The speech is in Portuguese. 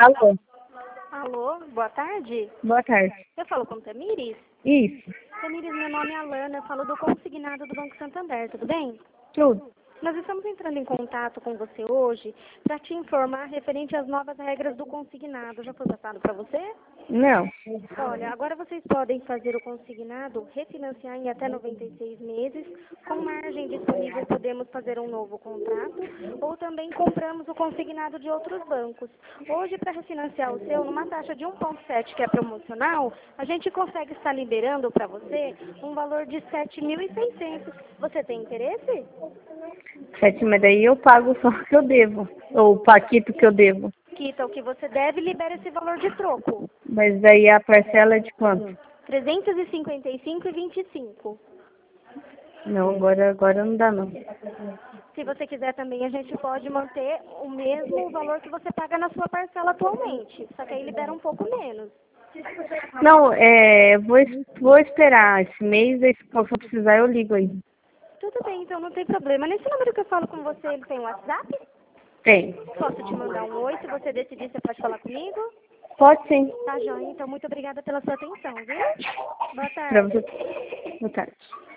Alô, Alô, boa tarde. boa tarde. Eu falo com Tamires? Isso, Tamires, meu nome é Alana, eu falo do consignado do Banco Santander, tudo bem? tudo. Nós estamos entrando em contato com você hoje para te informar referente às novas regras do consignado. Já foi passado para você? Não, Olha, agora vocês podem fazer o consignado, refinanciar em até 96 meses, com margem disponível podemos fazer um novo contrato, ou também compramos o consignado de outros bancos. Hoje, para refinanciar o seu, numa taxa de 1,7, que é promocional, a gente consegue estar liberando para você um valor de 7.600. Você tem interesse? 7, mas daí eu pago só o que eu devo, ou o paquito que eu devo. Quita o que você deve e libera esse valor de troco. Mas daí a parcela é de quanto? 355,25. Não, agora não dá não. Se você quiser também, a gente pode manter o mesmo valor que você paga na sua parcela atualmente. Só que aí libera um pouco menos. Não, vou esperar esse mês, aí se eu precisar eu ligo aí. Tudo bem, então não tem problema. Nesse número que eu falo com você, ele tem WhatsApp? Tem. Posso te mandar um oi, se você decidir, você pode falar comigo? Pode sim. Tá, joia. Então, muito obrigada pela sua atenção, viu? Boa Pra tarde. você. Boa tarde.